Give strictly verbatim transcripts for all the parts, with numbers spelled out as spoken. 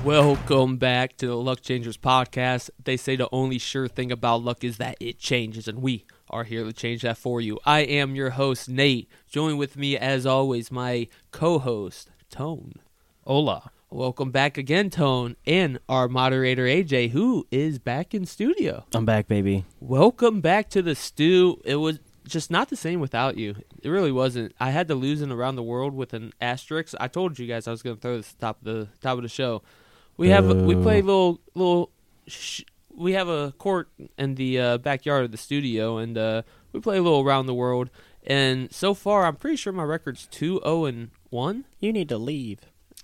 Welcome back to the Luck Changers podcast. They say the only sure thing about luck is that it changes, and we are here to change that for you. I am your host, Nate. Join with me, as always, my co-host, Tone. Hola. Welcome back again, Tone, and our moderator, A J, who is back in studio. I'm back, baby. Welcome back to the stew. It was just not the same without you. It really wasn't. I had to lose in Around the World with an asterisk. I told you guys I was going to throw this at the top of the top of the show. We have we play little little. Sh- we have a court in the uh, backyard of the studio, and uh, we play a little Around the World. And so far, I'm pretty sure my record's two zero and one. You need to leave.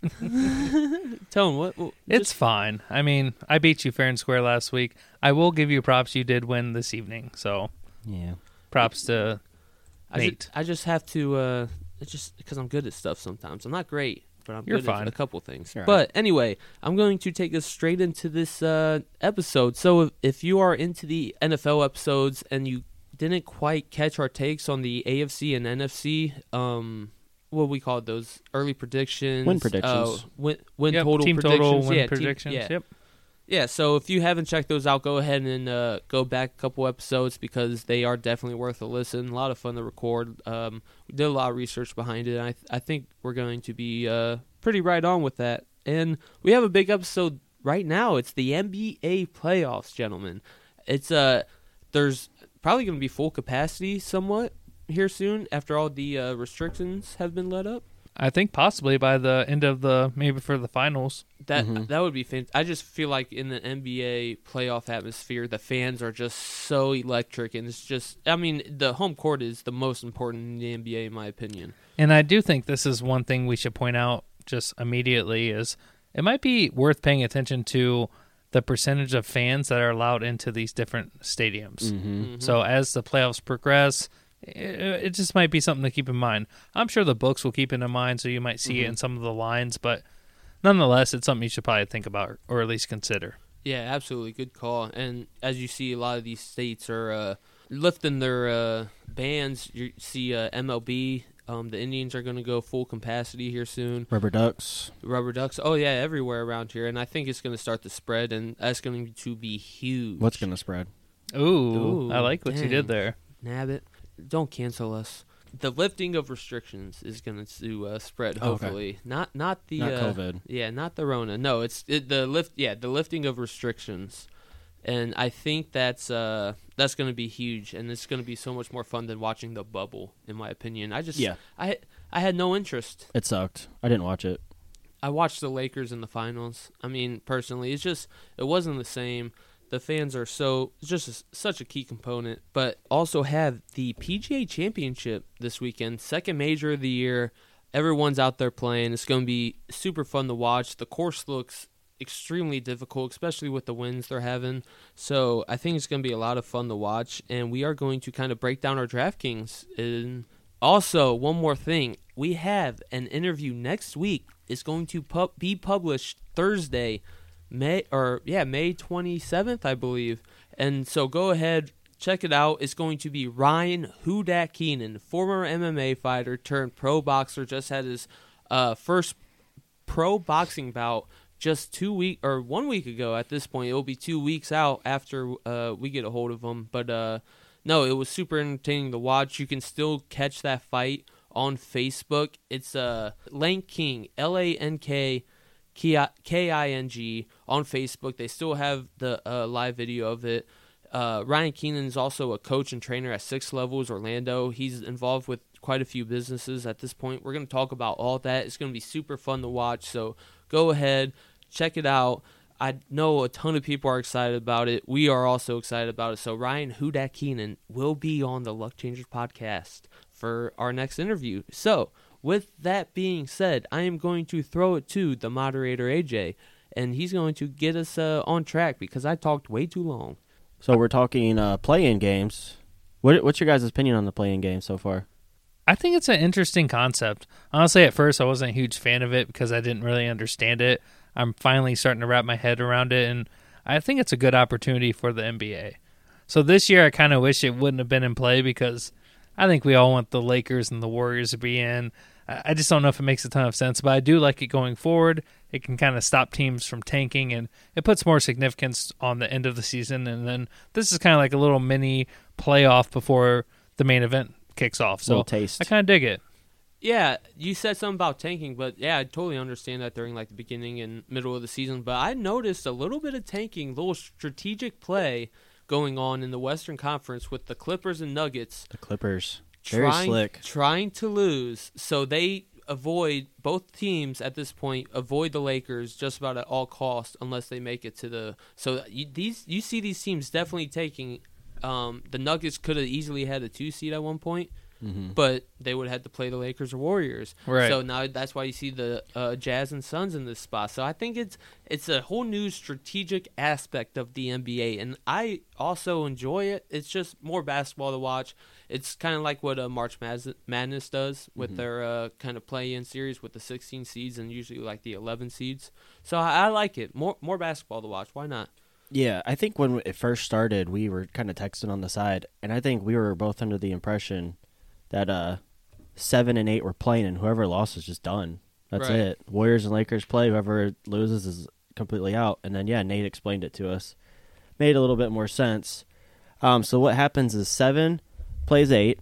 Tone, what? what it's just, fine. I mean, I beat you fair and square last week. I will give you props. You did win this evening, so yeah. Props to I Nate. Just, I just have to. Uh, it's just because I'm good at stuff sometimes. I'm not great, but I'm You're good fine. at a couple things. You're but right. Anyway, I'm going to take us straight into this uh, episode. So if, if you are into the N F L episodes and you didn't quite catch our takes on the A F C and N F C, um, what we call those early predictions, win predictions, uh, win, win yep, total team predictions, total win yeah, predictions. Team, yeah. Yep. Yeah, so if you haven't checked those out, go ahead and uh, go back a couple episodes because they are definitely worth a listen. A lot of fun to record. Um, we did a lot of research behind it, and I, th- I think we're going to be uh, pretty right on with that. And we have a big episode right now. It's the N B A playoffs, gentlemen. It's uh, there's probably going to be full capacity somewhat here soon after all the uh, restrictions have been let up. I think possibly by the end of the, maybe for the finals. That mm-hmm. that would be fantastic. I just feel like in the N B A playoff atmosphere, the fans are just so electric, and it's just, I mean, the home court is the most important in the N B A, in my opinion. And I do think this is one thing we should point out just immediately is it might be worth paying attention to the percentage of fans that are allowed into these different stadiums. Mm-hmm. Mm-hmm. So as the playoffs progress, it just might be something to keep in mind. I'm sure the books will keep it in mind, so you might see mm-hmm. it in some of the lines, but nonetheless, it's something you should probably think about or at least consider. Yeah, absolutely. Good call. And as you see, a lot of these states are uh, lifting their uh, bans. You see uh, M L B, um, the Indians are going to go full capacity here soon. Rubber Ducks. Rubber Ducks. Oh, yeah, everywhere around here. And I think it's going to start to spread, and that's going to be huge. What's going to spread? Ooh, Ooh, I like what dang. you did there. Nab it. Don't cancel us. The lifting of restrictions is going to uh, spread. Hopefully, okay. not not the Not uh, COVID. Yeah, not the Rona. No, it's it, the lift. Yeah, the lifting of restrictions, and I think that's uh that's going to be huge, and it's going to be so much more fun than watching the bubble. In my opinion, I just Yeah. I I had no interest. It sucked. I didn't watch it. I watched the Lakers in the finals. I mean, personally, it's just it wasn't the same. The fans are so it's just a, such a key component, but also have the P G A Championship this weekend, second major of the year. Everyone's out there playing. It's going to be super fun to watch. The course looks extremely difficult, especially with the winds they're having. So I think it's going to be a lot of fun to watch, and we are going to kind of break down our DraftKings. And also, one more thing. We have an interview next week. It's going to pu- be published Thursday, May or yeah, May twenty-seventh, I believe. And so go ahead, check it out. It's going to be Ryan Who Dat Keenan, former M M A fighter turned pro boxer, just had his uh, first pro boxing bout just two week or one week ago. At this point, it will be two weeks out after uh, we get a hold of him. But uh, no, it was super entertaining to watch. You can still catch that fight on Facebook. It's uh, Lank King, L A N K. K I N G on Facebook. They still have the uh, live video of it. Uh, Ryan Keenan is also a coach and trainer at Six Levels Orlando. He's involved with quite a few businesses at this point. We're going to talk about all that. It's going to be super fun to watch. So go ahead, check it out. I know a ton of people are excited about it. We are also excited about it. So Ryan Who Dat Keenan will be on the Luck Changers podcast for our next interview. So with that being said, I am going to throw it to the moderator, A J, and he's going to get us uh, on track because I talked way too long. So we're talking uh, play-in games. What, what's your guys' opinion on the play-in game so far? I think it's an interesting concept. Honestly, at first I wasn't a huge fan of it because I didn't really understand it. I'm finally starting to wrap my head around it, and I think it's a good opportunity for the N B A. So this year I kind of wish it wouldn't have been in play because I think we all want the Lakers and the Warriors to be in. I I just don't know if it makes a ton of sense, but I do like it going forward. It can kind of stop teams from tanking, and it puts more significance on the end of the season. And then this is kind of like a little mini playoff before the main event kicks off. So Little taste. I kind of dig it. Yeah, you said something about tanking, but yeah, I totally understand that during like the beginning and middle of the season. But I noticed a little bit of tanking, little strategic play going on in the Western Conference with the Clippers and Nuggets. The Clippers. Very trying, slick. Trying to lose, so they avoid, both teams at this point avoid the Lakers just about at all costs unless they make it to the. So you, these you see these teams definitely taking. Um, the Nuggets could have easily had a two seed at one point. Mm-hmm. But they would have had to play the Lakers or Warriors. Right. So now that's why you see the uh, Jazz and Suns in this spot. So I think it's it's a whole new strategic aspect of the N B A, and I also enjoy it. It's just more basketball to watch. It's kind of like what uh, March Madness does with Mm-hmm. their uh, kind of play-in series with the sixteen seeds and usually like the eleven seeds. So I, I like it. More more basketball to watch. Why not? Yeah, I think when it first started, we were kind of texting on the side, and I think we were both under the impression that uh, seven and eight were playing, and whoever lost is just done. That's Right. it. Warriors and Lakers play. Whoever loses is completely out. And then, yeah, Nate explained it to us. Made a little bit more sense. Um, so what happens is seven plays eight.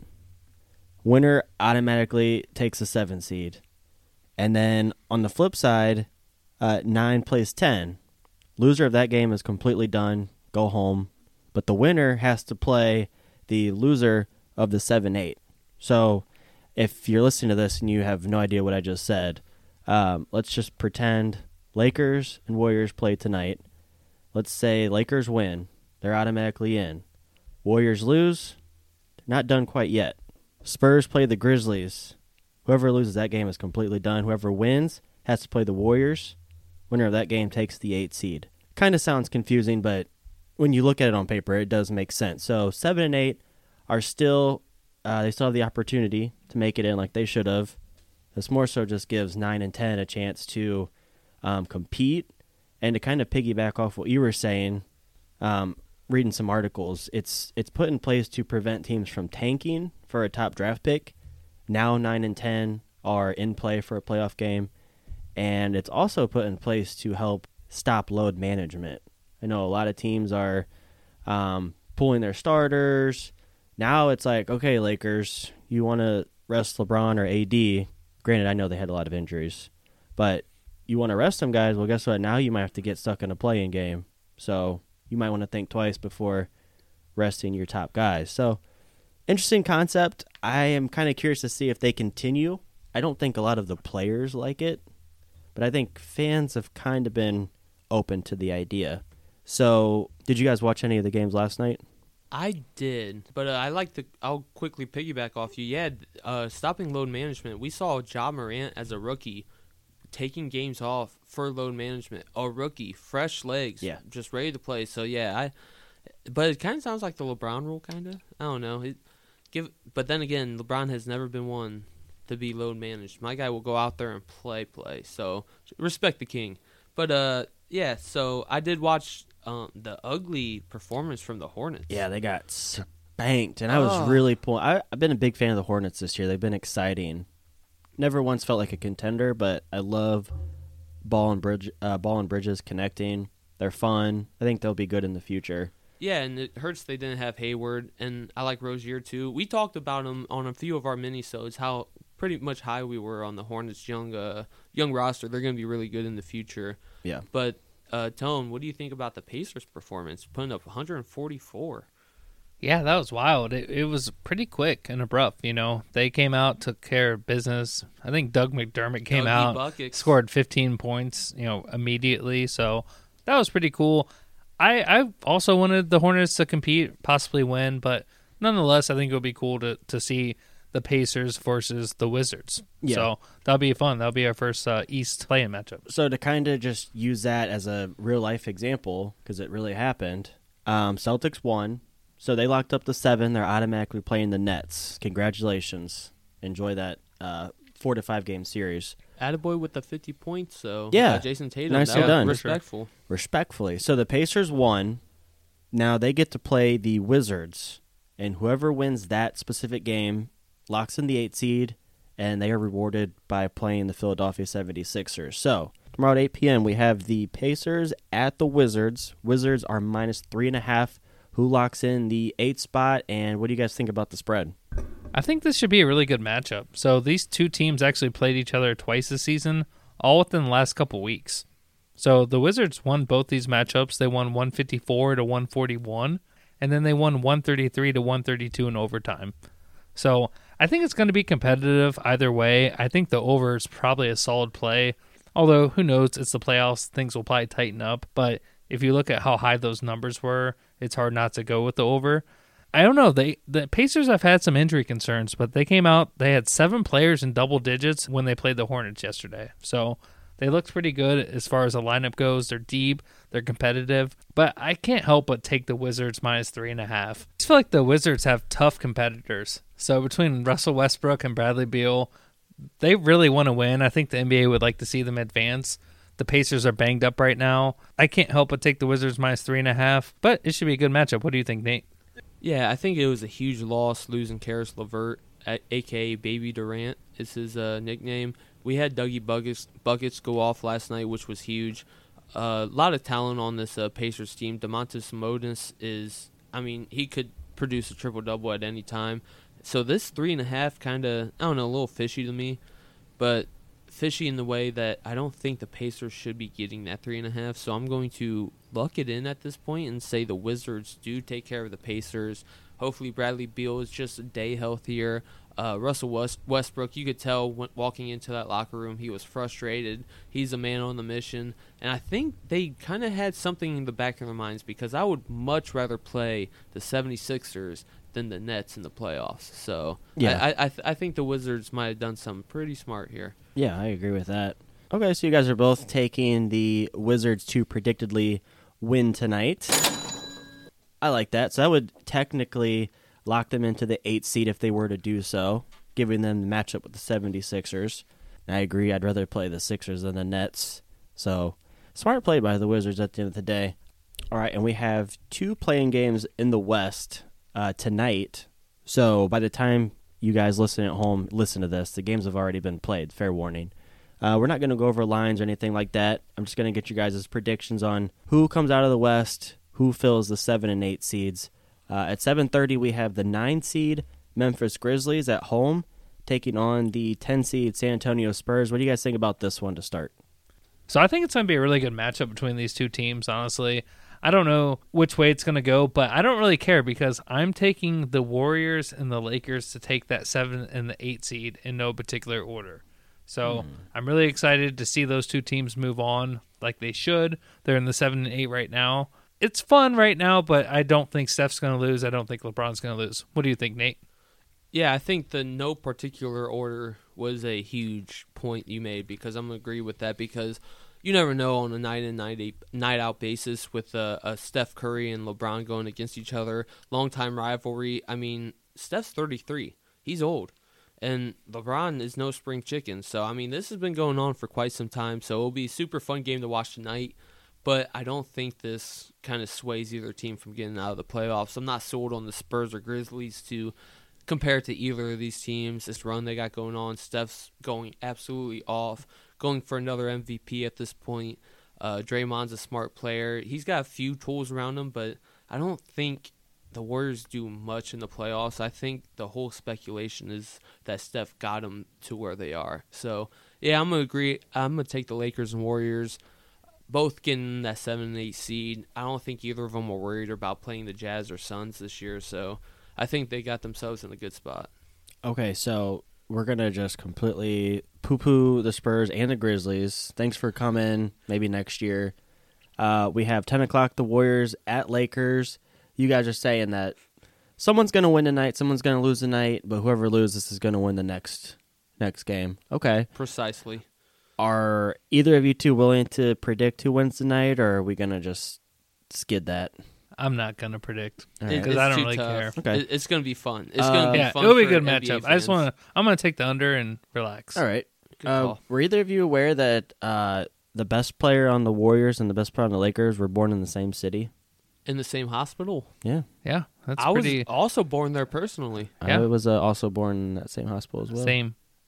Winner automatically takes a seven seed. And then on the flip side, uh, nine plays ten. Loser of that game is completely done. Go home. But the winner has to play the loser of the seven eight. So if you're listening to this and you have no idea what I just said, um, let's just pretend Lakers and Warriors play tonight. Let's say Lakers win. They're automatically in. Warriors lose. They're not done quite yet. Spurs play the Grizzlies. Whoever loses that game is completely done. Whoever wins has to play the Warriors. Winner of that game takes the eight seed. Kind of sounds confusing, but when you look at it on paper, it does make sense. So seven and eight are still... Uh, they still have the opportunity to make it in like they should have. This more so just gives nine and ten a chance to um, compete. And to kind of piggyback off what you were saying, um, reading some articles, it's it's put in place to prevent teams from tanking for a top draft pick. Now nine and ten are in play for a playoff game. And it's also put in place to help stop load management. I know a lot of teams are um, pulling their starters. Now it's like, okay, Lakers, you want to rest LeBron or A D. Granted, I know they had a lot of injuries. But you want to rest them guys, well, guess what? Now you might have to get stuck in a play-in game. So you might want to think twice before resting your top guys. So interesting concept. I am kind of curious to see if they continue. I don't think a lot of the players like it. But I think fans have kind of been open to the idea. So did you guys watch any of the games last night? I did, but uh, I like to. I'll quickly piggyback off you. Yeah, uh, stopping load management. We saw Ja Morant as a rookie taking games off for load management. A rookie, fresh legs, Yeah. just ready to play. So yeah, I. But it kind of sounds like the LeBron rule, kind of. I don't know. It, give, but then again, LeBron has never been one to be load managed. My guy will go out there and play, play. So respect the king. But uh, yeah. So I did watch. Um, the ugly performance from the Hornets. Yeah, they got spanked, and I was Oh. really pulling. I, I've been a big fan of the Hornets this year. They've been exciting. Never once felt like a contender, but I love Ball and Bridge, uh, Ball and Bridges connecting. They're fun. I think they'll be good in the future. Yeah, and it hurts they didn't have Hayward, and I like Rozier too. We talked about him on a few of our minisodes, how pretty much high we were on the Hornets' young uh, young roster. They're going to be really good in the future. Yeah. But, uh, Tone, what do you think about the Pacers' performance, putting up one hundred forty-four? Yeah, that was wild. It, it was pretty quick and abrupt, you know. They came out, took care of business. I think Doug McDermott came Dougie out, Buckets. scored fifteen points, you know, immediately. So that was pretty cool. I, I also wanted the Hornets to compete, possibly win, but nonetheless, I think it would be cool to, to see the Pacers versus the Wizards. Yeah. So that'll be fun. That'll be our first uh, East play-in matchup. So to kind of just use that as a real-life example, because it really happened, um, Celtics won. So they locked up the seven. They're automatically playing the Nets. Congratulations. Enjoy that uh, four to five game series. Attaboy with the fifty points, so Yeah. uh, Jason Tatum, Nicely that was done. respectful. Respectfully. So the Pacers won. Now they get to play the Wizards. And whoever wins that specific game locks in the eight seed and they are rewarded by playing the Philadelphia seventy-sixers. So tomorrow at eight p.m. we have the Pacers at the Wizards. Wizards are minus three and a half. Who locks in the eight spot, and what do you guys think about the spread? I think this should be a really good matchup. So these two teams actually played each other twice this season, all within the last couple weeks. So the Wizards won both these matchups. They won one fifty-four to one forty-one, and then they won one thirty-three to one thirty-two in overtime. So I think it's going to be competitive either way. I think the over is probably a solid play, although who knows, it's the playoffs, things will probably tighten up. But if you look at how high those numbers were, it's hard not to go with the over. I don't know. They the Pacers have had some injury concerns, but they came out, they had seven players in double digits when they played the Hornets yesterday. So they looked pretty good as far as the lineup goes. They're deep, they're competitive, but I can't help but take the Wizards minus three and a half. I just feel like the Wizards have tough competitors. So between Russell Westbrook and Bradley Beal, they really want to win. I think the N B A would like to see them advance. The Pacers are banged up right now. I can't help but take the Wizards minus three and a half, but it should be a good matchup. What do you think, Nate? Yeah, I think it was a huge loss losing Karis LeVert, a k a. Baby Durant is his uh, nickname. We had Dougie Buckets, Buckets go off last night, which was huge. A uh, lot of talent on this uh, Pacers team. Domantas Sabonis is, I mean, he could produce a triple-double at any time. So this three and a half kind of, I don't know, a little fishy to me, but fishy in the way that I don't think the Pacers should be getting that three and a half. So I'm going to luck it in at this point and say the Wizards do take care of the Pacers. Hopefully Bradley Beal is just a day healthier. Uh, Russell West- Westbrook, you could tell when walking into that locker room, he was frustrated. He's a man on the mission. And I think they kind of had something in the back of their minds, because I would much rather play the seventy-sixers than the Nets in the playoffs. So yeah. I, I, th- I think the Wizards might have done something pretty smart here. Yeah, I agree with that. Okay, so you guys are both taking the Wizards to predictedly win tonight. I like that. So that would technically lock them into the eighth seed if they were to do so, giving them the matchup with the seventy-sixers. And I agree, I'd rather play the Sixers than the Nets. So smart play by the Wizards at the end of the day. All right, and we have two playing games in the West uh, tonight. So by the time you guys listen at home, listen to this, the games have already been played, fair warning. Uh, we're not going to go over lines or anything like that. I'm just going to get you guys' predictions on who comes out of the West, who fills the seven and eight seeds. Uh, at seven thirty, we have the nine seed Memphis Grizzlies at home taking on the ten seed San Antonio Spurs. What do you guys think about this one to start? So I think it's going to be a really good matchup between these two teams, honestly. I don't know which way it's going to go, but I don't really care, because I'm taking the Warriors and the Lakers to take that seven and the eight seed in no particular order. So mm. I'm really excited to see those two teams move on like they should. They're in the seven and eight right now. It's fun right now, but I don't think Steph's going to lose. I don't think LeBron's going to lose. What do you think, Nate? Yeah, I think the no particular order was a huge point you made, because I'm going to agree with that, because you never know on a night in, night, night out basis with uh, a Steph Curry and LeBron going against each other. Long-time rivalry. I mean, Steph's thirty-three. He's old. And LeBron is no spring chicken. So, I mean, this has been going on for quite some time. So, it'll be a super fun game to watch tonight. But I don't think this kind of sways either team from getting out of the playoffs. I'm not sold on the Spurs or Grizzlies to compare to either of these teams. This run they got going on, Steph's going absolutely off, going for another M V P at this point. Uh, Draymond's a smart player. He's got a few tools around him, but I don't think the Warriors do much in the playoffs. I think the whole speculation is that Steph got them to where they are. So, yeah, I'm going to agree. I'm going to take the Lakers and Warriors, both getting that seven and eight seed. I don't think either of them were worried about playing the Jazz or Suns this year, so I think they got themselves in a good spot. Okay, so we're going to just completely poo-poo the Spurs and the Grizzlies. Thanks for coming, maybe next year. Uh, we have ten o'clock, the Warriors at Lakers. You guys are saying that someone's going to win tonight, someone's going to lose tonight, but whoever loses is going to win the next next game. Okay. Precisely. Are either of you two willing to predict who wins tonight, or are we going to just skid that? I'm not going to predict, right. because I don't really tough. care. Okay. It, it's going to be fun. It's Uh, going to be Yeah, fun. it'll be a for good N B A matchup. I just fans. want to. I'm going to take the under and relax. All right. Good Uh, call. were either of you aware that uh, the best player on the Warriors and the best player on the Lakers were born in the same city? In the same hospital. Yeah. Yeah, that's I pretty was also born there personally. Yeah. I was uh, also born in that same hospital as well. same.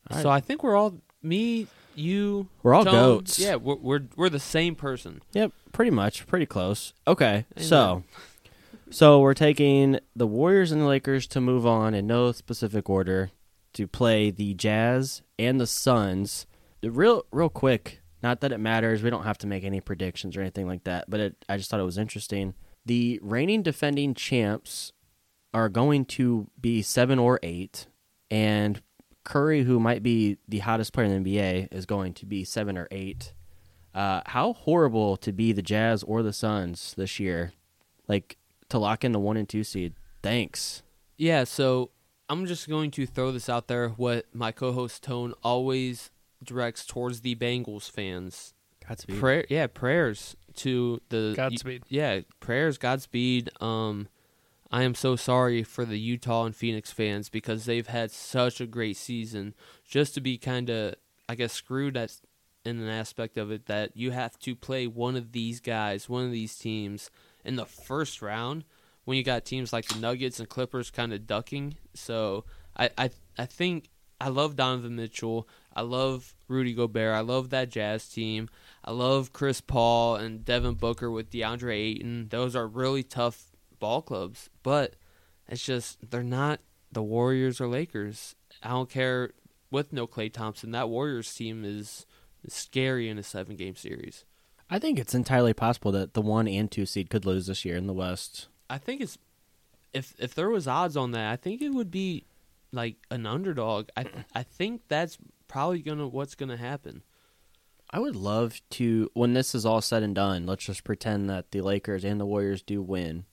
All So right. I think we're all me, you, We're all Tone, goats. Yeah, we're, we're we're the same person. Yep, pretty much, pretty close. Okay, Amen. so so we're taking the Warriors and the Lakers to move on in no specific order to play the Jazz and the Suns. The Real, real quick. Not that it matters. We don't have to make any predictions or anything like that. But it, I just thought it was interesting. The reigning defending champs are going to be seven or eight, and Curry, who might be the hottest player in the N B A, is going to be seven or eight. Uh, how horrible to be the Jazz or the Suns this year, like to lock in the one and two seed. Thanks. Yeah, so I'm just going to throw this out there. What my co-host Tone always directs towards the Bengals fans. Godspeed. Prayer, yeah, prayers to the Godspeed. Yeah, prayers, Godspeed. Um, I am so sorry for the Utah and Phoenix fans because they've had such a great season. Just to be kind of, I guess, screwed at in an aspect of it that you have to play one of these guys, one of these teams in the first round when you got teams like the Nuggets and Clippers kind of ducking. So I, I, I think I love Donovan Mitchell. I love Rudy Gobert. I love that Jazz team. I love Chris Paul and Devin Booker with DeAndre Ayton. Those are really tough ball clubs, but it's just they're not the Warriors or Lakers. I don't care with no Klay Thompson. That Warriors team is, is scary in a seven-game series. I think it's entirely possible that the one and two seed could lose this year in the West. I think it's if if there was odds on that, I think it would be like an underdog. I I think that's probably gonna what's gonna happen. I would love to, when this is all said and done, let's just pretend that the Lakers and the Warriors do win.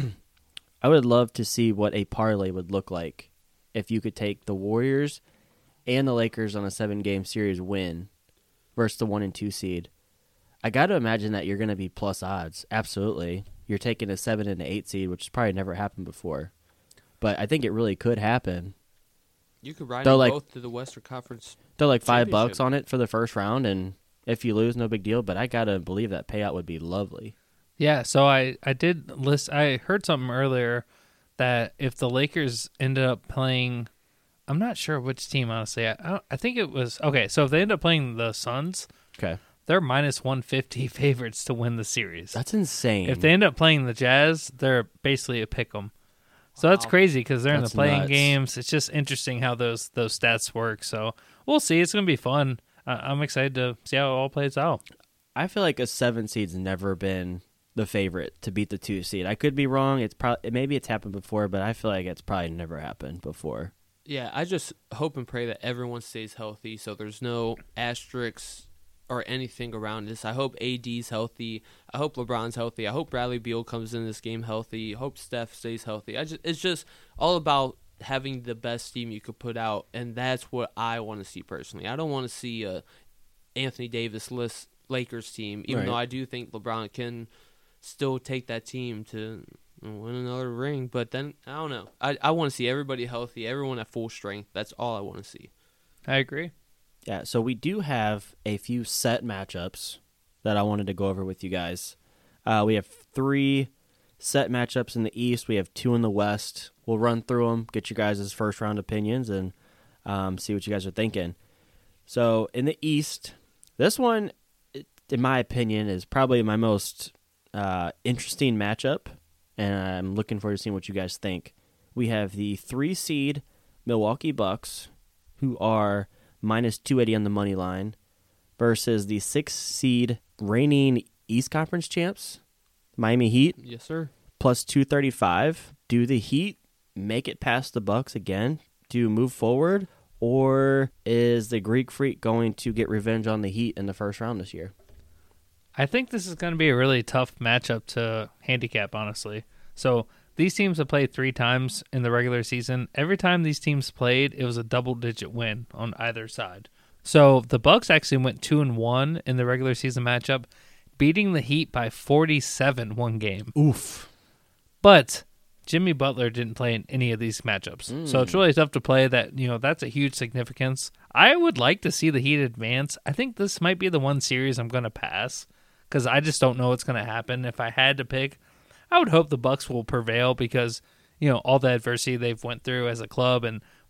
I would love to see what a parlay would look like if you could take the Warriors and the Lakers on a seven-game series win versus the one and two seed. I got to imagine that you're going to be plus odds. Absolutely. You're taking a seven and an eight seed, which has probably never happened before. But I think it really could happen. You could ride They're them like- both to the Western Conference. They're like five bucks Championship. on it for the first round, and if you lose, no big deal. But I got to believe that payout would be lovely. Yeah, so I, I did list. I heard something earlier that if the Lakers ended up playing, I'm not sure which team honestly. I I, don't- I think it was okay. So if they end up playing the Suns, Okay. they're minus one fifty favorites to win the series. That's insane. If they end up playing the Jazz, they're basically a pick 'em. So that's Wow. crazy because they're That's in the playing nuts. games. It's just interesting how those those stats work. So we'll see. It's going to be fun. Uh, I'm excited to see how it all plays out. I feel like a seven seed's never been the favorite to beat the two seed. I could be wrong. It's probably maybe it's happened before, but I feel like it's probably never happened before. Yeah, I just hope and pray that everyone stays healthy so there's no asterisks or anything around this. I hope A D's healthy. I hope LeBron's healthy. I hope Bradley Beal comes in this game healthy. I hope Steph stays healthy. I just it's just all about having the best team you could put out, and that's what I want to see personally. I don't want to see a Anthony Davis-less Lakers team, even Right. though I do think LeBron can still take that team to win another ring. But then, I don't know. I, I want to see everybody healthy, everyone at full strength. That's all I want to see. I agree. Yeah, so we do have a few set matchups that I wanted to go over with you guys. Uh, we have three set matchups in the East. We have two in the West. We'll run through them, get you guys' first round opinions, and um, see what you guys are thinking. So in the East, this one, it- in my opinion, is probably my most uh, interesting matchup, and I'm looking forward to seeing what you guys think. We have the three seed Milwaukee Bucks, who are minus two eighty on the money line, versus the six seed reigning East Conference champs, Miami Heat, Yes, sir. plus two thirty-five. Do the Heat make it past the Bucks again to move forward, or is the Greek Freak going to get revenge on the Heat in the first round this year? I think this is going to be a really tough matchup to handicap, honestly. So these teams have played three times in the regular season. Every time these teams played, it was a double-digit win on either side. So the Bucks actually went two and one in the regular season matchup, beating the Heat by forty-seven one game. Oof. But Jimmy Butler didn't play in any of these matchups. So it's really tough to play that, you know, that's a huge significance. I would like to see the Heat advance. I think this might be the one series I'm going to pass because I just don't know what's going to happen. If I had to pick, I would hope the Bucks will prevail because, you know, all the adversity they've went through as a club and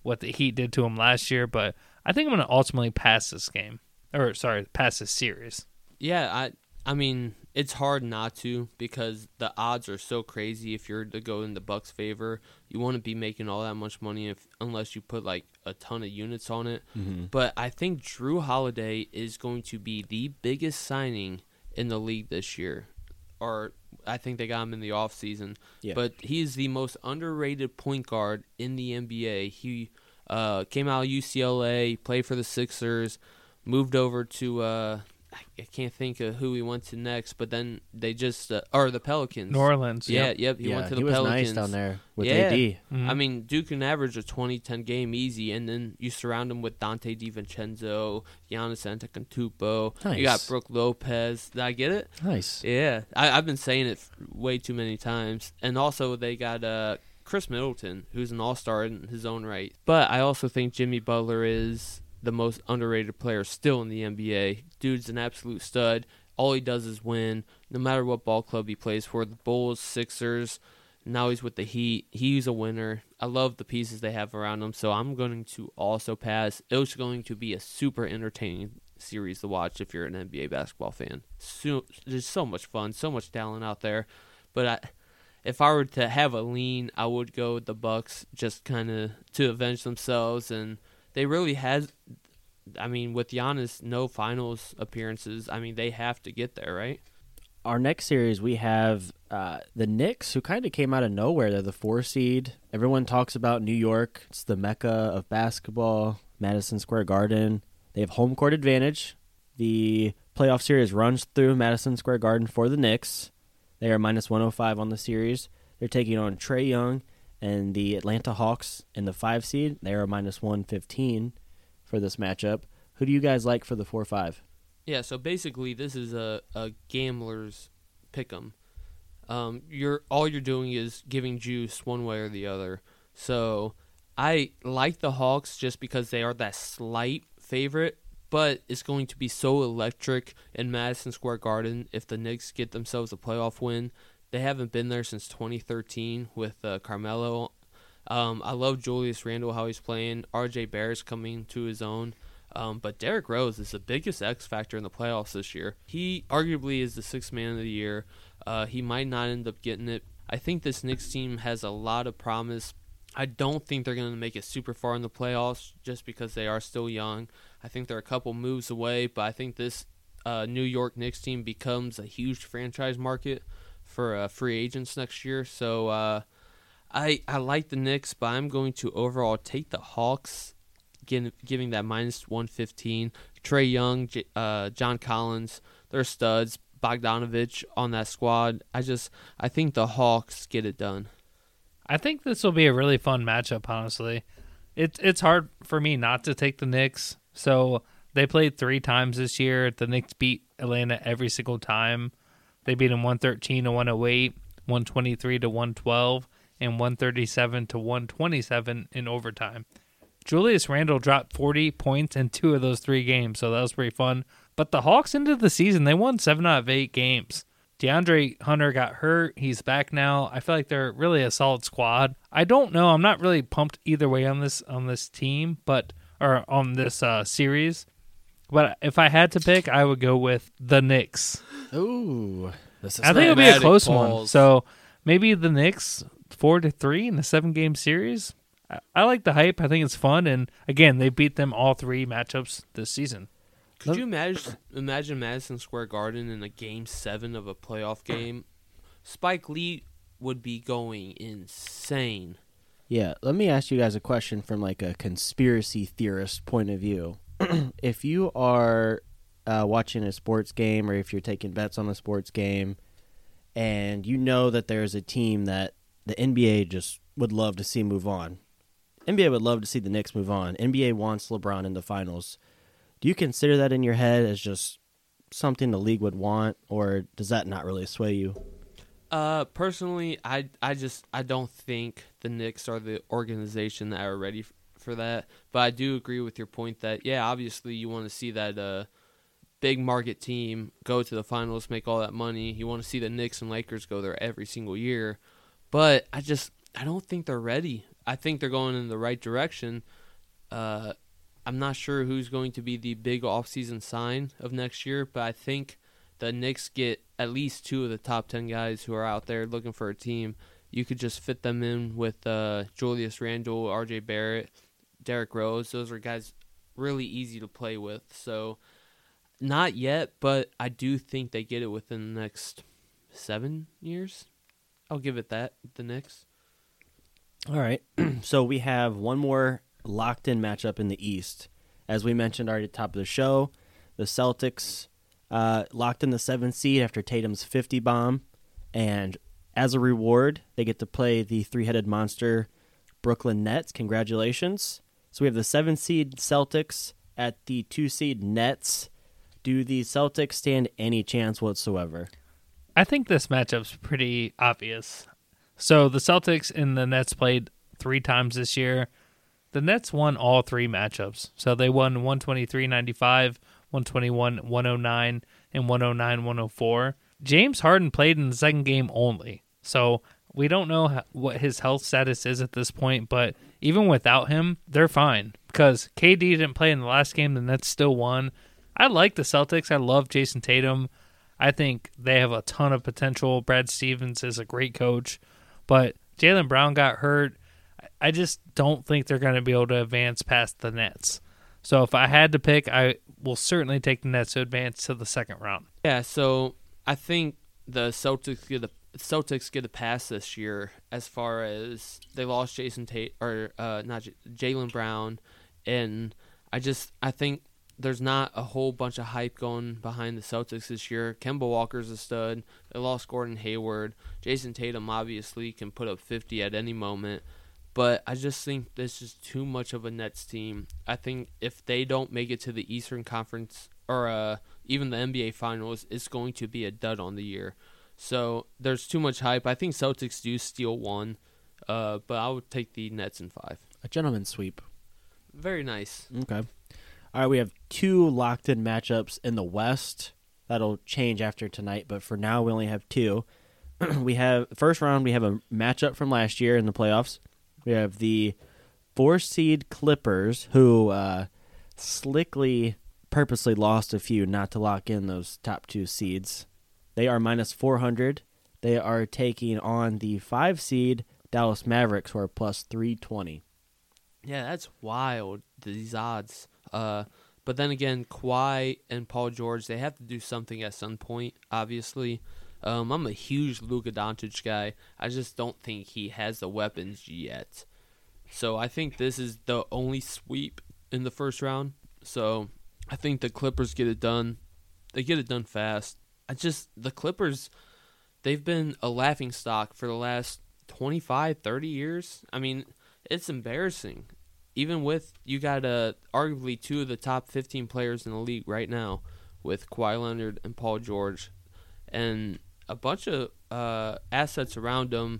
what the Heat did to them last year, but I think I'm going to ultimately pass this game. Or, sorry, pass this series. Yeah, I I mean, it's hard not to because the odds are so crazy. If you're to go in the Bucks' favor, you want to be making all that much money if unless you put like a ton of units on it. Mm-hmm. But I think Drew Holiday is going to be the biggest signing in the league this year. Or I think they got him in the offseason. Yeah. But he is the most underrated point guard in the N B A. He uh, came out of U C L A, played for the Sixers, moved over to uh, I can't think of who he went to next, but then they just uh, or the Pelicans. New Orleans. Yeah, Yep. yep. He yeah, went to the he was Pelicans. nice down there with Yeah. A D. Mhm. I mean, Duke can average a twenty ten game easy, and then you surround him with Dante DiVincenzo, Giannis Antetokounmpo. Nice. You got Brooke Lopez. Did I get it? Nice. Yeah, I, I've been saying it way too many times. And also, they got uh, Chris Middleton, who's an all-star in his own right. But I also think Jimmy Butler is the most underrated player still in the N B A. Dude's an absolute stud. All he does is win, no matter what ball club he plays for. The Bulls, Sixers, now he's with the Heat. He's a winner. I love the pieces they have around him, so I'm going to also pass. It's going to be a super entertaining series to watch if you're an N B A basketball fan. So, there's so much fun, so much talent out there. But I, if I were to have a lean, I would go with the Bucks just kind of to avenge themselves. And they really had, I mean, with Giannis, no finals appearances, I mean, they have to get there, right? Our next series, we have uh, the Knicks, who kind of came out of nowhere. They're the four seed. Everyone talks about New York. It's the mecca of basketball, Madison Square Garden. They have home court advantage. The playoff series runs through Madison Square Garden for the Knicks. They are minus one oh five on the series. They're taking on Trae Young and the Atlanta Hawks in the five seed. They are minus one fifteen for this matchup. Who do you guys like for the four five? Yeah, so basically this is a, a gambler's pick'em. Um, you're all you're doing is giving juice one way or the other. So I like the Hawks just because they are that slight favorite, but it's going to be so electric in Madison Square Garden if the Knicks get themselves a playoff win. They haven't been there since twenty thirteen with uh, Carmelo. Um, I love Julius Randle, how he's playing. R J Barrett's coming to his own. Um, but Derrick Rose is the biggest X factor in the playoffs this year. He arguably is the sixth man of the year. Uh, he might not end up getting it. I think this Knicks team has a lot of promise. I don't think they're going to make it super far in the playoffs just because they are still young. I think they're a couple moves away, but I think this uh, New York Knicks team becomes a huge franchise market for uh, free agents next year. So uh, I I like the Knicks, but I'm going to overall take the Hawks, getting, giving that minus one fifteen. Trae Young, J- uh, John Collins, they're studs. Bogdanovich on that squad. I just I think the Hawks get it done. I think this will be a really fun matchup, honestly. It, it's hard for me not to take the Knicks. So they played three times this year. The Knicks beat Atlanta every single time. They beat them one thirteen to one oh eight, one twenty-three to one twelve, and one thirty-seven to one twenty-seven in overtime. Julius Randle dropped forty points in two of those three games, so that was pretty fun. But the Hawks ended the season, they won seven out of eight games. DeAndre Hunter got hurt. He's back now. I feel like they're really a solid squad. I don't know. I'm not really pumped either way on this on this team, but or on this uh, series. But if I had to pick, I would go with the Knicks. Ooh, this is I think it'll be a dramatic close one. balls. So maybe the Knicks four to three in a seven game series. I, I like the hype. I think it's fun, and again, they beat them all three matchups this season. Could you imagine imagine Madison Square Garden in a game seven of a playoff game? Spike Lee would be going insane. Yeah, let me ask you guys a question from like a conspiracy theorist point of view. If you are uh, watching a sports game or if you're taking bets on a sports game and you know that there's a team that the N B A just would love to see move on. N B A would love to see the Knicks move on. N B A wants LeBron in the finals. Do you consider that in your head as just something the league would want, or does that not really sway you? Uh, personally, I I just I don't think the Knicks are the organization that are ready f- for that. But I do agree with your point that yeah, obviously you want to see that uh big market team go to the finals, make all that money. You want to see the Knicks and Lakers go there every single year. But I just I don't think they're ready. I think they're going in the right direction. Uh, I'm not sure who's going to be the big offseason sign of next year, but I think the Knicks get at least two of the top ten guys who are out there looking for a team. You could just fit them in with uh, Julius Randle, R J Barrett, Derrick Rose. Those are guys really easy to play with. So not yet, but I do think they get it within the next seven years. I'll give it that, the Knicks. All right. So we have one more locked-in matchup in the East. As we mentioned already at the top of the show, the Celtics uh, locked in the seventh seed after Tatum's fifty bomb. And as a reward, they get to play the three-headed monster Brooklyn Nets. Congratulations. So we have the seventh seed Celtics at the two seed Nets. Do the Celtics stand any chance whatsoever? I think this matchup's pretty obvious. So the Celtics and the Nets played three times this year. The Nets won all three matchups. So they won one twenty-three ninety-five, one twenty-one one oh nine, and one oh nine one oh four. James Harden played in the second game only. So we don't know how, what his health status is at this point, but even without him, they're fine. Because K D didn't play in the last game, the Nets still won. I like the Celtics. I love Jason Tatum. I think they have a ton of potential. Brad Stevens is a great coach. But Jaylen Brown got hurt. I just don't think they're going to be able to advance past the Nets. So if I had to pick, I will certainly take the Nets to advance to the second round. Yeah, so I think the Celtics get a Celtics get a pass this year as far as they lost Jason Tate or uh, not J- Jaylen Brown, and I just I think there's not a whole bunch of hype going behind the Celtics this year. Kemba Walker's a stud. They lost Gordon Hayward. Jason Tatum obviously can put up fifty at any moment. But I just think this is too much of a Nets team. I think if they don't make it to the Eastern Conference or uh, even the N B A Finals, it's going to be a dud on the year. So there's too much hype. I think Celtics do steal one, uh, but I would take the Nets in five. A gentleman's sweep. Very nice. Okay. All right, we have two locked-in matchups in the West. That'll change after tonight, but for now we only have two. We have first round. We have a matchup from last year in the playoffs. We have the four-seed Clippers, who uh, slickly, purposely lost a few not to lock in those top two seeds. They are minus four hundred. They are taking on the five-seed Dallas Mavericks, who are plus three twenty. Yeah, that's wild, these odds. Uh, but then again, Kawhi and Paul George, they have to do something at some point, obviously. Um, I'm a huge Luka Doncic guy. I just don't think he has the weapons yet. So I think this is the only sweep in the first round. So I think the Clippers get it done. They get it done fast. I just, the Clippers, they've been a laughingstock for the last twenty-five, thirty years. I mean, it's embarrassing. Even with, you got uh, arguably two of the top fifteen players in the league right now with Kawhi Leonard and Paul George. And a bunch of uh, assets around them.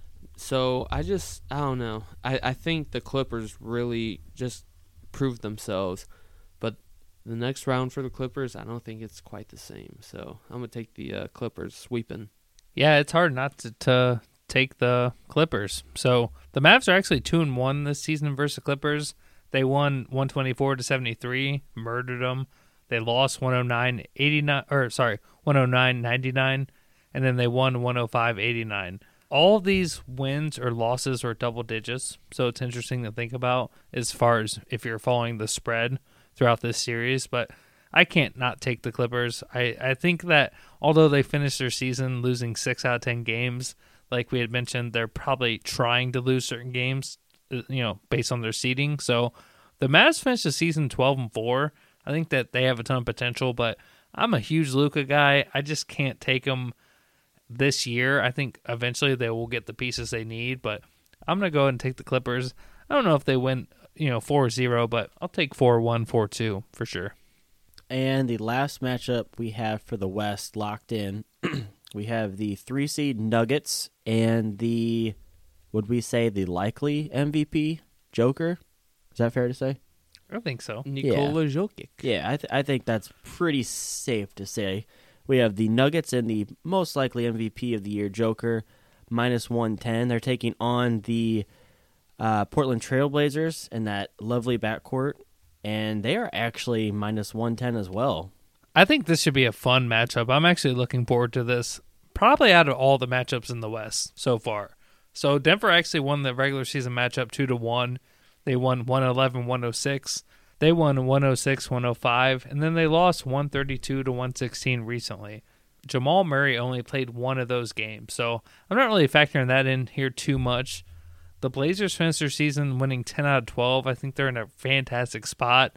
So I just, I don't know. I, I think the Clippers really just proved themselves. But the next round for the Clippers, I don't think it's quite the same. So I'm going to take the uh, Clippers sweeping. Yeah, it's hard not to, to take the Clippers. So the Mavs are actually two and one this season versus the Clippers. They won one twenty-four to seventy-three, murdered them. They lost one oh nine eighty-nine, or sorry, one oh nine ninety-nine, and then they won one oh five eighty-nine. All of these wins or losses are double digits, so it's interesting to think about as far as if you're following the spread throughout this series. But I can't not take the Clippers. I, I think that although they finished their season losing six out of ten games, like we had mentioned, they're probably trying to lose certain games, you know, based on their seeding. So the Mavs finished the season twelve and four. I think that they have a ton of potential, but I'm a huge Luka guy. I just can't take them this year. I think eventually they will get the pieces they need, but I'm going to go ahead and take the Clippers. I don't know if they win, you know, four zero, but I'll take four one, four two for sure. And the last matchup we have for the West locked in, we have the three-seed Nuggets and the, would we say, the likely M V P, Joker? Is that fair to say? I think so. Nikola yeah. Jokic. Yeah, I, th- I think that's pretty safe to say. We have the Nuggets and the most likely M V P of the year, Joker, minus one ten. They're taking on the uh, Portland Trailblazers in that lovely backcourt, and they are actually minus one ten as well. I think this should be a fun matchup. I'm actually looking forward to this. Probably out of all the matchups in the West so far. So Denver actually won the regular season matchup two to one. They won one eleven, one oh six. They won one oh six, one oh five, and then they lost one thirty-two to one sixteen recently. Jamal Murray only played one of those games, so I'm not really factoring that in here too much. The Blazers finished their season winning ten out of twelve. I think they're in a fantastic spot.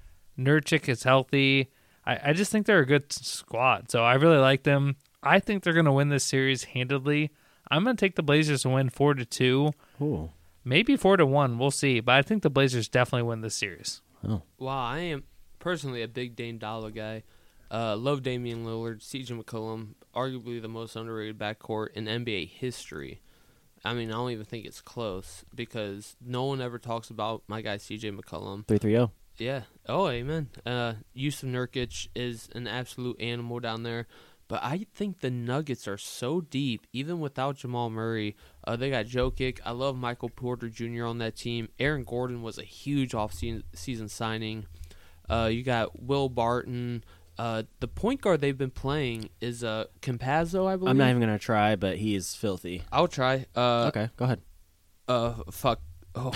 Nurkic is healthy. I, I just think they're a good squad, so I really like them. I think they're going to win this series handedly. I'm going to take the Blazers to win four to two. Ooh. Maybe four to one. We'll see. But I think the Blazers definitely win this series. Oh. Wow, I am personally a big Dame Dollar guy. Uh, love Damian Lillard, C J McCollum, arguably the most underrated backcourt in N B A history. I mean, I don't even think it's close because no one ever talks about my guy C J McCollum. three three oh. Yeah. Oh, amen. Uh, Yusuf Nurkic is an absolute animal down there. But I think the Nuggets are so deep, even without Jamal Murray. Uh, they got Jokic. I love Michael Porter Junior on that team. Aaron Gordon was a huge off-season signing. Uh, you got Will Barton. Uh, the point guard they've been playing is uh, Campazzo, I believe. I'm not even going to try, but he is filthy. I'll try. Uh, okay, go ahead. Uh, fuck. Oh.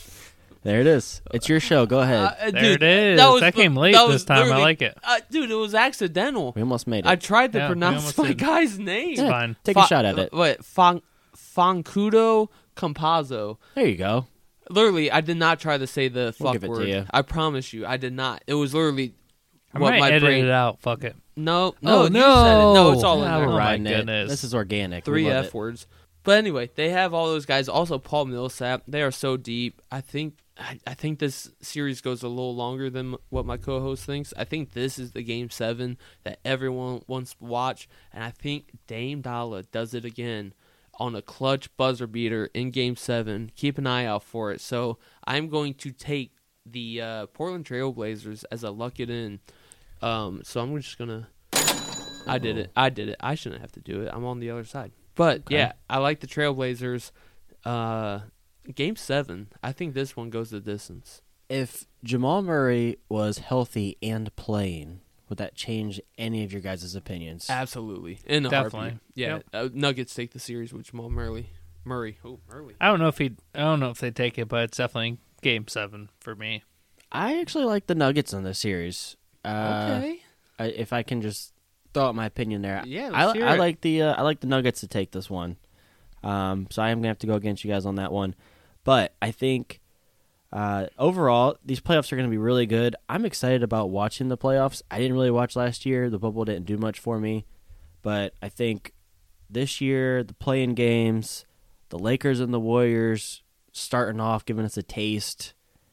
There it is. It's your show. Go ahead. Uh, There dude, it is. That, was, That came late that this was time. I literally- like it. Uh, dude, it was accidental. We almost made it. I tried to Yeah, we pronounce almost my did. guy's name. It's fine. Take a shot at it. Wait, Fon- Foncudo Campazzo. There you go. Literally, I did not try to say the We'll fuck give it to word. you. I promise you, I did not. It was literally I what might my edit brain. it out. Fuck it. No, no, Oh, you no. said it. No, it's all in Ah, there. we're Oh, my riding it. goodness. This is organic. We Three love F it. words. But anyway, they have all those guys. Also, Paul Millsap. They are so deep. I think. I, I think this series goes a little longer than what my co-host thinks. I think this is the game seven that everyone wants to watch, and I think Dame Dollar does it again on a clutch buzzer beater in game seven. Keep an eye out for it. So I'm going to take the uh, Portland Trailblazers as a luck it in. Um, so I'm just gonna. I did it. I did it. I shouldn't have to do it. I'm on the other side. But Okay. yeah, I like the Trailblazers. Uh, game seven. I think this one goes the distance. If Jamal Murray was healthy and playing, would that change any of your guys' opinions? Absolutely, in a Definitely. heartbeat. Yeah, Yep. uh, Nuggets take the series with Jamal Murray. Murray. Oh, Murray. I don't know if he. I don't know if they take it, but it's definitely game seven for me. I actually like the Nuggets in this series. Uh, Okay. I, if I can just throw out my opinion there, Yeah, I, let's hear I it. like the uh, I like the Nuggets to take this one. Um, so I am gonna have to go against you guys on that one. But I think uh, overall these playoffs are gonna be really good. I'm excited about watching the playoffs. I didn't really watch last year. The bubble didn't do much for me, but I think this year the play-in games, the Lakers and the Warriors starting off, giving us a taste,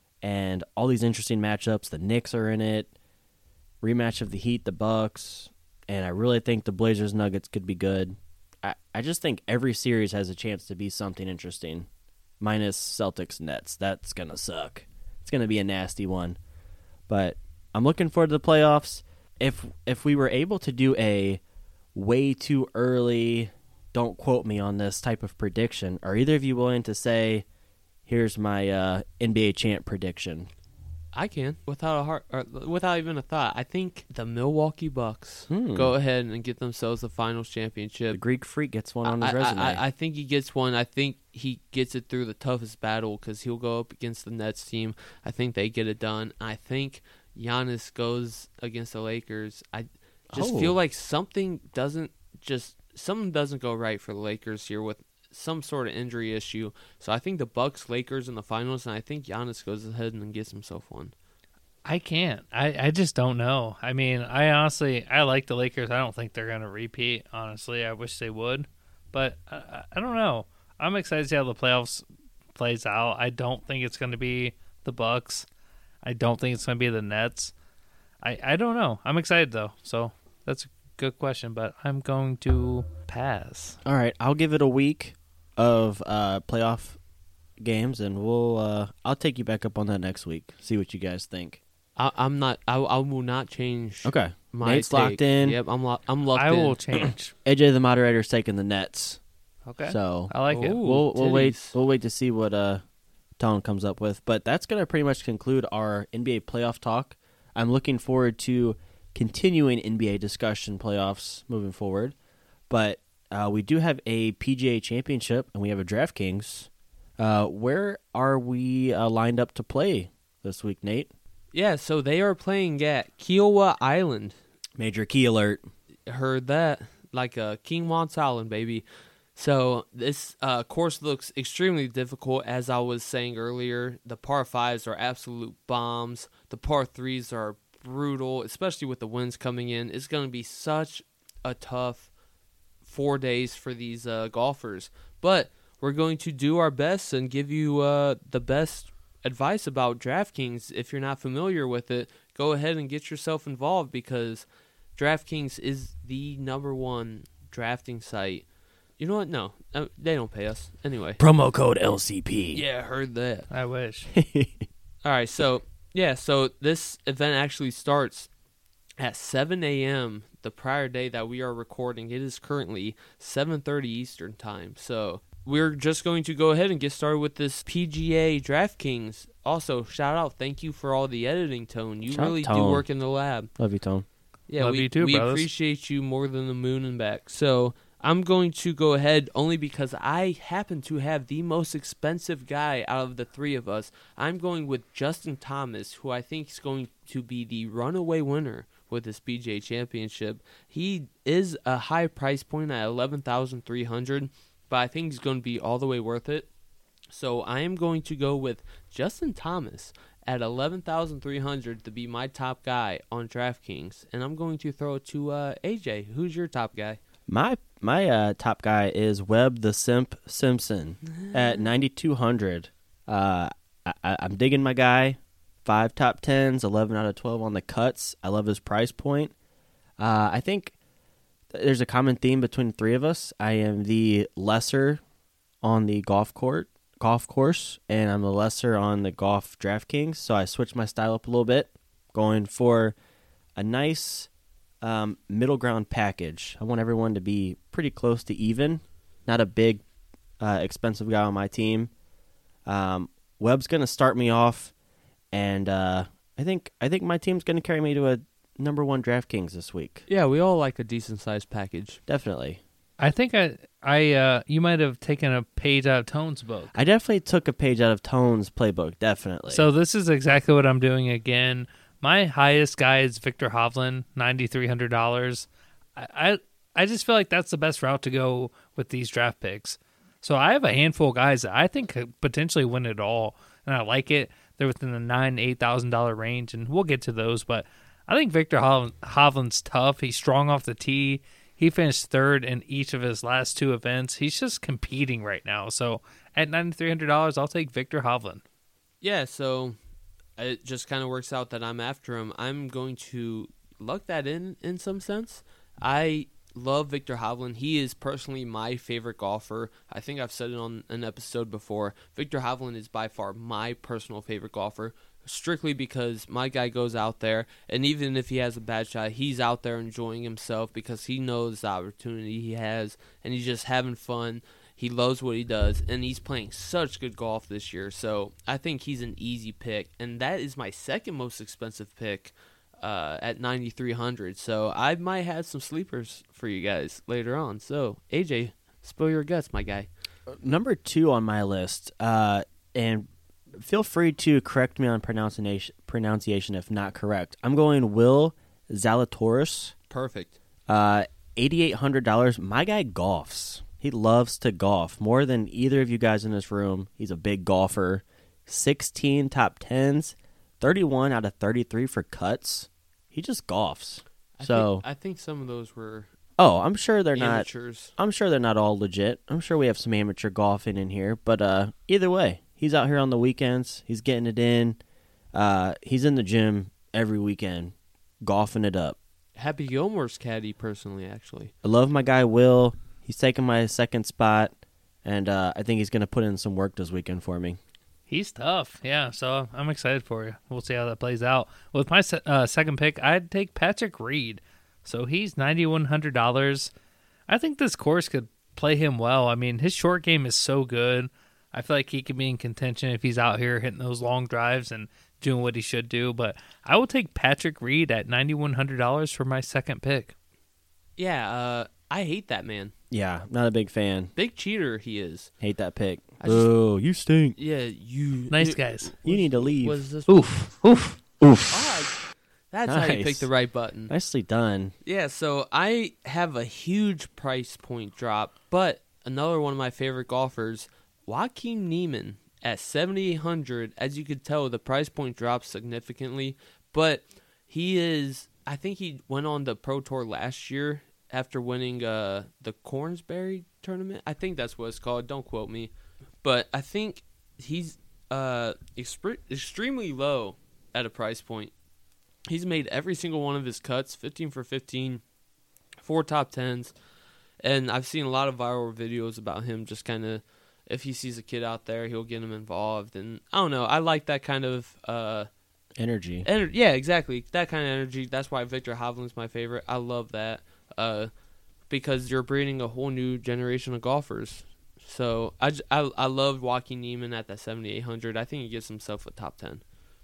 and all these interesting matchups. The Knicks are in it. Rematch of the Heat, the Bucks, and I really think the Blazers Nuggets could be good. I, I just think every series has a chance to be something interesting. Minus Celtics Nets. That's gonna suck. It's gonna be a nasty one. But I'm looking forward to the playoffs. If if we were able to do a way too early, don't quote me on this type of prediction, are either of you willing to say, here's my uh, N B A champ prediction? I can without a heart, or without even a thought. I think the Milwaukee Bucks Hmm. go ahead and get themselves the Finals The championship. Greek Freak gets one on I, his I- resume. I, I think he gets one. I think he gets it through the toughest battle because he'll go up against the Nets team. I think they get it done. I think Giannis goes against the Lakers. I just Oh. feel like something doesn't just something doesn't go right for the Lakers here with some sort of injury issue. So I think the Bucks, Lakers in the finals, and I think Giannis goes ahead and gets himself one. I can't. I, I just don't know. I mean, I honestly, I like the Lakers. I don't think they're going to repeat, honestly. I wish they would. But I, I- I don't know. I'm excited to see how the playoffs plays out. I don't think it's going to be the Bucks. I don't think it's going to be the Nets. I, I don't know. I'm excited, though. So that's a good question, but I'm going to pass. All right, I'll give it a week of uh, playoff games, and we'll. Uh, I'll take you back up on that next week. See what you guys think. I, I'm not. I, I will not change. Okay, My Nate's take. locked in. Yep, I'm locked. I'm locked I in. will change. A J, the moderator, is taking the Nets. Okay. So I like it. Ooh. we'll we'll wait. titties. We'll wait to see what uh Tone comes up with. But that's going to pretty much conclude our N B A playoff talk. I'm looking forward to continuing N B A discussion playoffs moving forward. But uh, we do have a P G A championship, and we have a DraftKings. Uh, where are we uh, lined up to play this week, Nate? Yeah, so they are playing at Kiowa Island. Major key alert. Heard that. Like a King Wants Island, baby. So this uh, course looks extremely difficult. As I was saying earlier, the par fives are absolute bombs. The par threes are brutal, especially with the winds coming in. It's going to be such a tough four days for these uh, golfers. But we're going to do our best and give you uh, the best advice about DraftKings. If you're not familiar with it, go ahead and get yourself involved because DraftKings is the number one drafting site. You know what? No, uh, they don't pay us. Anyway. Promo code L C P. Yeah, heard that. I wish. All right, so, yeah, so this event actually starts at seven a.m. the prior day that we are recording. It is currently seven thirty Eastern time. So we're just going to go ahead and get started with this P G A DraftKings. Also, shout out, thank you for all the editing, Tone. You Shout really Tone. do work in the lab. Love you, Tone. Yeah, Love we, you too, we brothers. appreciate you more than the moon and back. So I'm going to go ahead only because I happen to have the most expensive guy out of the three of us. I'm going with Justin Thomas, who I think is going to be the runaway winner with this P G A Championship. He is a high price point at eleven thousand three hundred dollars, but I think he's going to be all the way worth it. So I am going to go with Justin Thomas at eleven thousand three hundred dollars to be my top guy on DraftKings. And I'm going to throw it to uh, A J. Who's your top guy? My my uh, top guy is Webb the Simp Simpson at ninety-two hundred. Uh, I, I'm digging my guy. Five top tens, eleven out of twelve on the cuts. I love his price point. Uh, I think there's a common theme between the three of us. I am the lesser on the golf court, golf course, and I'm the lesser on the golf DraftKings. So I switched my style up a little bit, going for a nice um, middle ground package. I want everyone to be pretty close to even, not a big, uh, expensive guy on my team. Um, Webb's going to start me off, and uh, I think I think my team's going to carry me to a number one DraftKings this week. Yeah, we all like a decent-sized package. Definitely. I think I, I, uh, you might have taken a page out of Tone's book. I definitely took a page out of Tone's playbook, definitely. So this is exactly what I'm doing again. My highest guy is Victor Hovland, nine thousand three hundred dollars. I, I I just feel like that's the best route to go with these draft picks. So I have a handful of guys that I think could potentially win it all, and I like it. They're within the nine, eight thousand dollar range, and we'll get to those. But I think Victor Hovland, Hovland's tough. He's strong off the tee. He finished third in each of his last two events. He's just competing right now. So at nine thousand three hundred dollars, I'll take Victor Hovland. Yeah, so it just kind of works out that I'm after him. I'm going to luck that in in some sense. I love Victor Hovland. He is personally my favorite golfer. I think I've said it on an episode before. Victor Hovland is by far my personal favorite golfer, strictly because my guy goes out there, and even if he has a bad shot, he's out there enjoying himself because he knows the opportunity he has, and he's just having fun. He loves what he does, and he's playing such good golf this year. So I think he's an easy pick, and that is my second most expensive pick uh, at ninety-three hundred. So I might have some sleepers for you guys later on. So A J, spill your guts, my guy. Number two on my list, uh, and feel free to correct me on pronunciation pronunciation if not correct. I'm going Will Zalatoris. Perfect. Uh, eighty-eight hundred dollars. My guy golfs. He loves to golf more than either of you guys in this room. He's a big golfer. sixteen top tens, thirty-one out of thirty-three for cuts. He just golfs. I So, think, I think some of those were oh, I'm sure they're not. amateurs. I'm sure they're not all legit. I'm sure we have some amateur golfing in here, but uh, either way, he's out here on the weekends. He's getting it in. Uh, he's in the gym every weekend, golfing it up. Happy Gilmore's caddy, personally, actually. I love my guy Will. He's taking my second spot, and uh, I think he's going to put in some work this weekend for me. He's tough, yeah, so I'm excited for you. We'll see how that plays out. With my se- uh, second pick, I'd take Patrick Reed. So he's nine thousand one hundred dollars. I think this course could play him well. I mean, his short game is so good. I feel like he could be in contention if he's out here hitting those long drives and doing what he should do. But I will take Patrick Reed at nine thousand one hundred dollars for my second pick. Yeah, uh, I hate that man. Yeah, not a big fan. Big cheater he is. Hate that pick. I just- Oh, you stink. Yeah, you. Nice it- guys. You need to leave. Was this? Oof. Oof. Oof. Ah, that's how you Nice. pick the right button. Nicely done. Yeah, so I have a huge price point drop, but another one of my favorite golfers, Joaquin Niemann, at seventy-eight hundred. As you could tell, the price point drops significantly, but he is. I think he went on the Pro Tour last year after winning uh, the Cornsbury tournament. I think that's what it's called. Don't quote me, but I think he's uh, exp- extremely low at a price point. He's made every single one of his cuts, fifteen for fifteen, four top tens, and I've seen a lot of viral videos about him just kind of, if he sees a kid out there, he'll get him involved, and I don't know, I like that kind of, uh, Energy. ener- yeah, exactly, that kind of energy. That's why Victor Hovland's my favorite. I love that, uh, because you're breeding a whole new generation of golfers. So I, j- I, I love Joaquin Niemann at that seventy-eight hundred. I think he gets himself a top ten.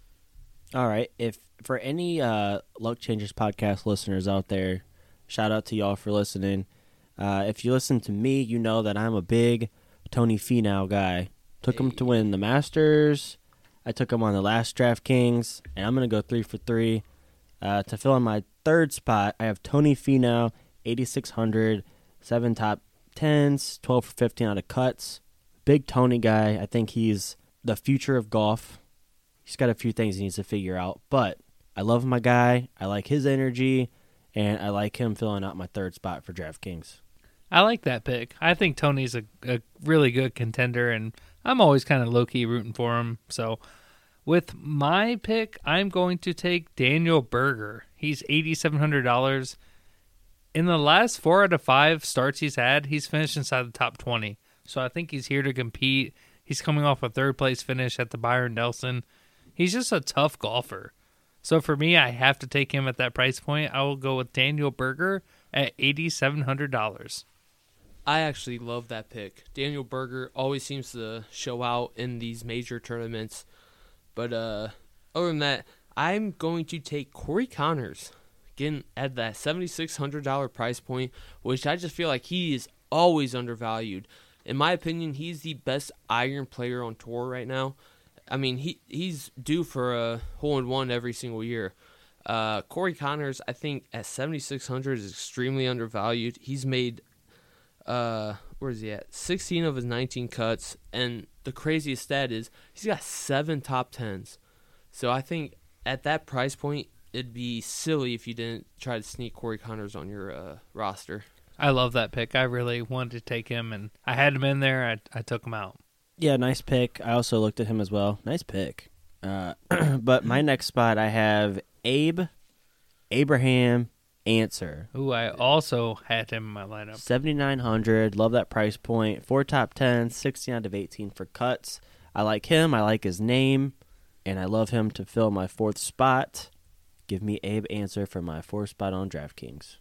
All right. If for any uh, Luck Changers podcast listeners out there, shout out to y'all for listening. Uh, if you listen to me, you know that I'm a big Tony Finau guy. Took him to win the Masters. I took him on the last DraftKings, and I'm going to go three for three. Uh, to fill in my third spot, I have Tony Finau, eighty-six hundred, seven top tens, twelve for fifteen out of cuts. Big Tony guy. I think he's the future of golf. He's got a few things he needs to figure out, but I love my guy. I like his energy, and I like him filling out my third spot for DraftKings. I like that pick. I think Tony's a, a really good contender, and I'm always kind of low-key rooting for him. So with my pick, I'm going to take Daniel Berger. He's eight thousand seven hundred dollars. In the last four out of five starts he's had, he's finished inside the top twenty. So I think he's here to compete. He's coming off a third-place finish at the Byron Nelson. He's just a tough golfer. So for me, I have to take him at that price point. I will go with Daniel Berger at eight thousand seven hundred dollars. I actually love that pick. Daniel Berger always seems to show out in these major tournaments. But uh, other than that, I'm going to take Corey Connors, again, at that seventy-six hundred dollars price point, which I just feel like he is always undervalued. In my opinion, he's the best iron player on tour right now. I mean, he he's due for a hole-in-one every single year. Uh, Corey Connors, I think, at seventy-six hundred is extremely undervalued. He's made, uh, where is he at? sixteen of his nineteen cuts, and the craziest stat is he's got seven top tens. So I think at that price point, it'd be silly if you didn't try to sneak Corey Connors on your uh, roster. I love that pick. I really wanted to take him, and I had him in there. I, I took him out. Yeah, nice pick. I also looked at him as well. Nice pick. Uh, but my next spot, I have Abe, Abraham, Answer. Ooh, I also had him in my lineup. seventy-nine hundred. Love that price point. Four top tens, sixteen out of eighteen for cuts. I like him. I like his name. And I love him to fill my fourth spot. Give me Abe Answer for my fourth spot on DraftKings.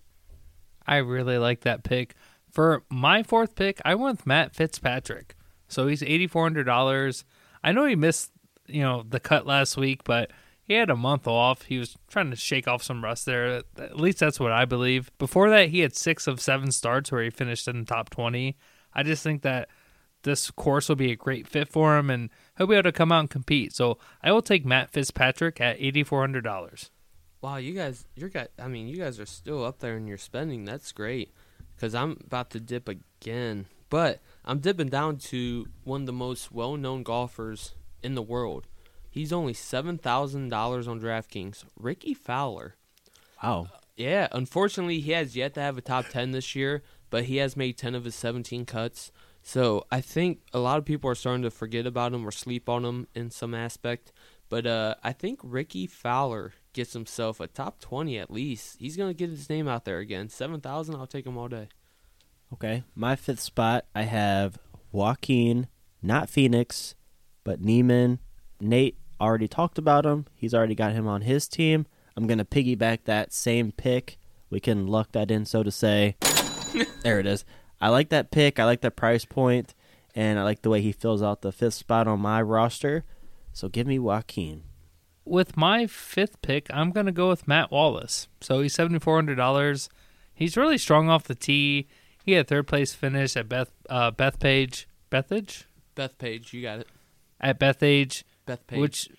I really like that pick. For my fourth pick, I went with Matt Fitzpatrick. So he's eight thousand four hundred dollars. I know he missed, you know, the cut last week, but he had a month off. He was trying to shake off some rust there. At least that's what I believe. Before that, he had six of seven starts where he finished in the top twenty. I just think that this course will be a great fit for him, and he'll be able to come out and compete. So I will take Matt Fitzpatrick at eight thousand four hundred dollars. Wow, you guys, you're got. I mean, you guys are still up there in your spending. That's great, because I'm about to dip again. But I'm dipping down to one of the most well-known golfers in the world. He's only seven thousand dollars on DraftKings. Ricky Fowler. Wow. Yeah, unfortunately, he has yet to have a top ten this year, but he has made ten of his seventeen cuts. So I think a lot of people are starting to forget about him or sleep on him in some aspect. But uh, I think Ricky Fowler gets himself a top twenty at least. He's going to get his name out there again. seven thousand, I'll take him all day. Okay. My fifth spot, I have Joaquin, not Phoenix, but Neiman. Nate already talked about him. He's already got him on his team. I'm going to piggyback that same pick. We can luck that in, so to say. There it is. I like that pick. I like that price point. and I like the way he fills out the fifth spot on my roster. So give me Joaquin. With my fifth pick, I'm going to go with Matt Wallace. So he's seven thousand four hundred dollars. He's really strong off the tee. He had third place finish at Beth uh, Bethpage. Bethage? Bethpage, you got it. At Bethage. Bethpage. Which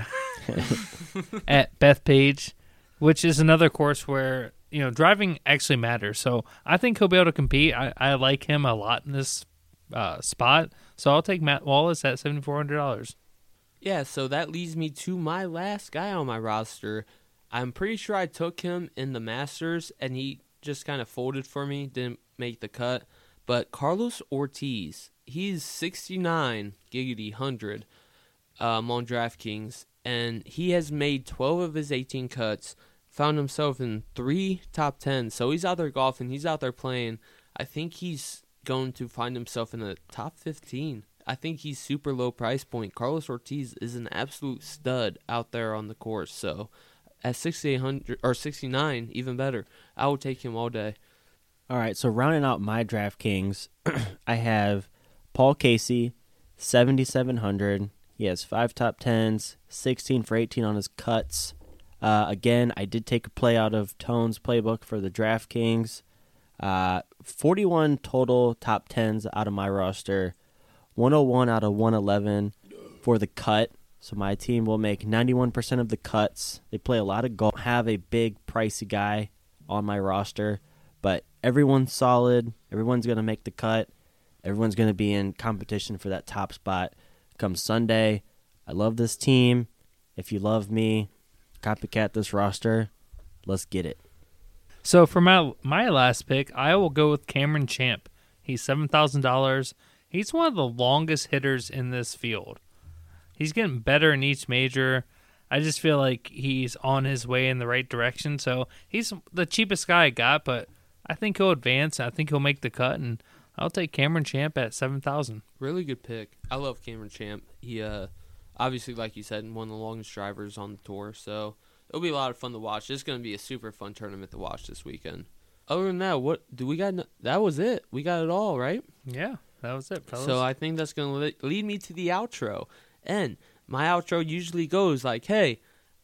at Bethpage, which is another course where, you know, driving actually matters. So I think he'll be able to compete. I, I like him a lot in this uh, spot. So I'll take Matt Wallace at seven thousand four hundred dollars. Yeah, so that leads me to my last guy on my roster. I'm pretty sure I took him in the Masters, and he just kind of folded for me, didn't make the cut. But Carlos Ortiz, he's sixty-nine, giggity, one hundred um, on DraftKings, and he has made twelve of his eighteen cuts, found himself in three top tens. So he's out there golfing, he's out there playing. I think he's going to find himself in the top fifteen. I think he's super low price point. Carlos Ortiz is an absolute stud out there on the course. So at sixty-eight hundred or sixty-nine, even better. I would take him all day. All right, so rounding out my DraftKings, I have Paul Casey, seventy-seven hundred. He has five top tens, sixteen for eighteen on his cuts. Uh, again, I did take a play out of Tone's playbook for the DraftKings. Uh, forty-one total top tens out of my roster. one oh one out of one eleven for the cut. So my team will make ninety-one percent of the cuts. They play a lot of golf. Have a big pricey guy on my roster, but everyone's solid. Everyone's going to make the cut. Everyone's going to be in competition for that top spot come Sunday. I love this team. If you love me, copycat this roster. Let's get it. So for my my last pick, I will go with Cameron Champ. He's seven thousand dollars. He's one of the longest hitters in this field. He's getting better in each major. I just feel like he's on his way in the right direction. So he's the cheapest guy I got, but I think he'll advance. I think he'll make the cut, and I'll take Cameron Champ at seven thousand dollars. Really good pick. I love Cameron Champ. He, uh, obviously, like you said, one of the longest drivers on the tour. So it'll be a lot of fun to watch. It's going to be a super fun tournament to watch this weekend. Other than that, what do we got? That was it. We got it all, right? Yeah, that was it, fellas. So I think that's going to lead me to the outro. And my outro usually goes like, hey,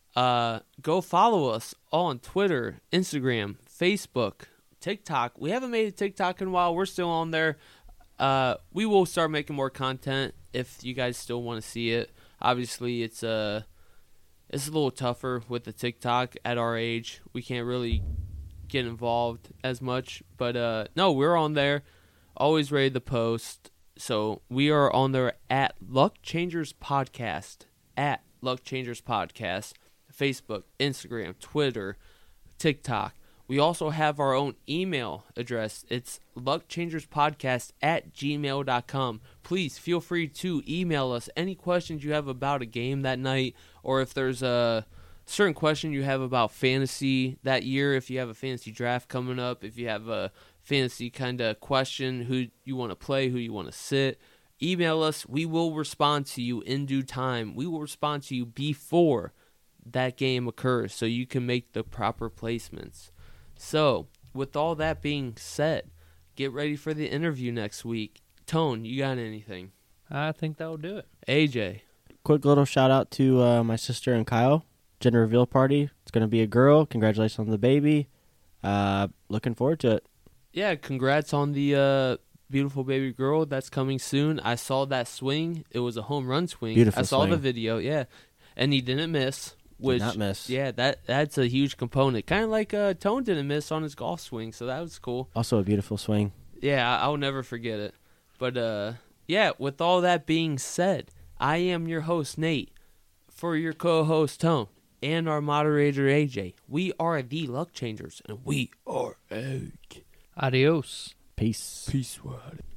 uh, go follow us on Twitter, Instagram, Facebook, TikTok. We haven't made a TikTok in a while. We're still on there. Uh, we will start making more content if you guys still want to see it. Obviously, it's uh, it's a little tougher with the TikTok at our age. We can't really get involved as much. But uh, no, we're on there. Always ready to post. So we are on there at Luck Changers Podcast, at Luck Changers Podcast, Facebook, Instagram, Twitter, TikTok. We also have our own email address. It's luckchangerspodcast at gmail dot com. Please feel free to email us any questions you have about a game that night, or if there's a certain question you have about fantasy that year, if you have a fantasy draft coming up, if you have a fantasy kind of question, who you want to play, who you want to sit, email us. We will respond to you in due time. We will respond to you before that game occurs so you can make the proper placements. So, with all that being said, get ready for the interview next week. Tone, you got anything? I think that will do it. A J. Quick little shout out to uh, my sister and Kyle. Gender reveal party. It's going to be a girl. Congratulations on the baby. Uh, looking forward to it. Yeah, congrats on the uh, beautiful baby girl that's coming soon. I saw that swing. It was a home run swing. Beautiful I saw swing. the video, yeah. And he didn't miss. Which, Did not miss. Yeah, that that's a huge component. Kind of like uh, Tone didn't miss on his golf swing, so that was cool. Also a beautiful swing. Yeah, I- I'll never forget it. But, uh, yeah, with all that being said, I am your host, Nate, for your co-host, Tone, and our moderator, A J. We are the Luck Changers, and we are out. Adios. Peace. Peace, world.